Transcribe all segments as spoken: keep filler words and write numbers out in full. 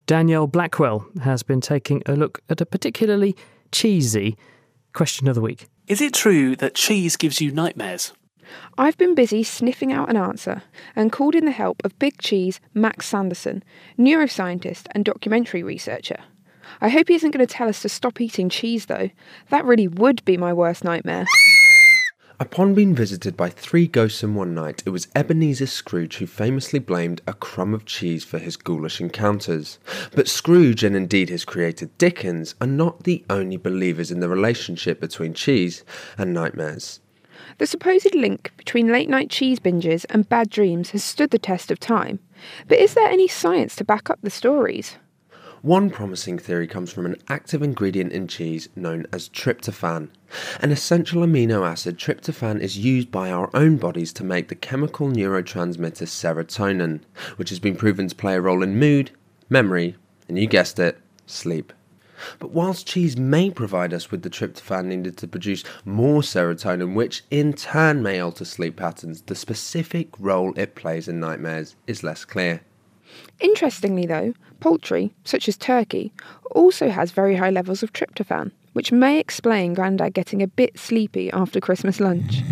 Danielle Blackwell has been taking a look at a particularly cheesy question of the week. Is it true that cheese gives you nightmares? I've been busy sniffing out an answer and called in the help of Big Cheese Max Sanderson, neuroscientist and documentary researcher. I hope he isn't going to tell us to stop eating cheese, though. That really would be my worst nightmare. Upon being visited by three ghosts in one night, it was Ebenezer Scrooge who famously blamed a crumb of cheese for his ghoulish encounters. But Scrooge, and indeed his creator Dickens, are not the only believers in the relationship between cheese and nightmares. The supposed link between late-night cheese binges and bad dreams has stood the test of time. But is there any science to back up the stories? One promising theory comes from an active ingredient in cheese known as tryptophan. An essential amino acid, tryptophan is used by our own bodies to make the chemical neurotransmitter serotonin, which has been proven to play a role in mood, memory, and you guessed it, sleep. But whilst cheese may provide us with the tryptophan needed to produce more serotonin, which in turn may alter sleep patterns, the specific role it plays in nightmares is less clear. Interestingly though, poultry, such as turkey, also has very high levels of tryptophan, which may explain Grandad getting a bit sleepy after Christmas lunch.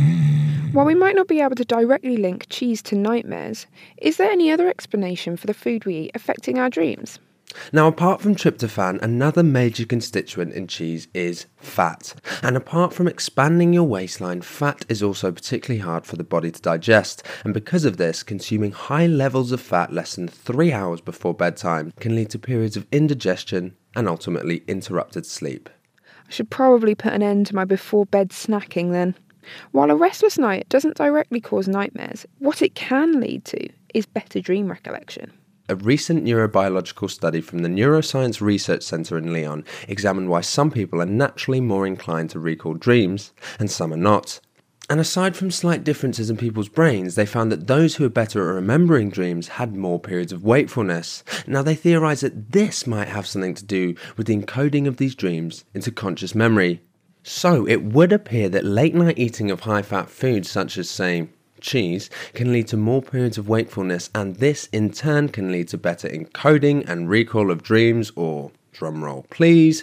While we might not be able to directly link cheese to nightmares, is there any other explanation for the food we eat affecting our dreams? Now, apart from tryptophan, another major constituent in cheese is fat. And apart from expanding your waistline, fat is also particularly hard for the body to digest. And because of this, consuming high levels of fat less than three hours before bedtime can lead to periods of indigestion and ultimately interrupted sleep. I should probably put an end to my before-bed snacking then. While a restless night doesn't directly cause nightmares, what it can lead to is better dream recollection. A recent neurobiological study from the Neuroscience Research Centre in Lyon examined why some people are naturally more inclined to recall dreams and some are not. And aside from slight differences in people's brains, they found that those who are better at remembering dreams had more periods of wakefulness. Now they theorised that this might have something to do with the encoding of these dreams into conscious memory. So it would appear that late night eating of high fat foods such as, say, cheese can lead to more periods of wakefulness, and this in turn can lead to better encoding and recall of dreams, or, drumroll please,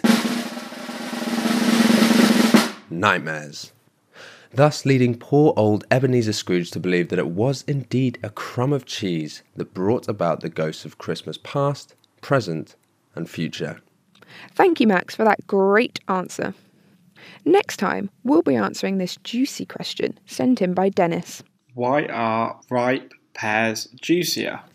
nightmares. Thus leading poor old Ebenezer Scrooge to believe that it was indeed a crumb of cheese that brought about the ghosts of Christmas past, present and future. Thank you, Max, for that great answer. Next time, we'll be answering this juicy question sent in by Dennis. Why are ripe pears juicier?